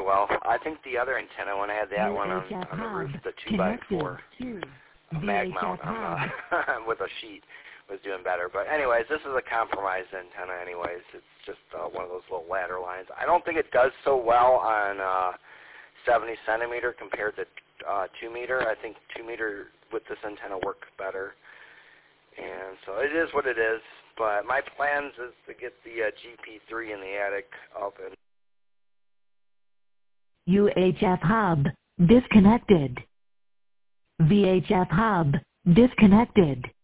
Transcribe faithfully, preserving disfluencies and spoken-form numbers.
well. I think the other antenna, when I had that one on, on the roof, the two by four mag mount on the, with a sheet, was doing better. But anyways, this is a compromised antenna anyways. It's just uh, one of those little ladder lines. I don't think it does so well on uh, seventy centimeter compared to uh, two meter. I think two meter with this antenna works better. And so it is what it is. But my plans is to get the uh, G P three in the attic up and U H F hub disconnected. V H F hub disconnected.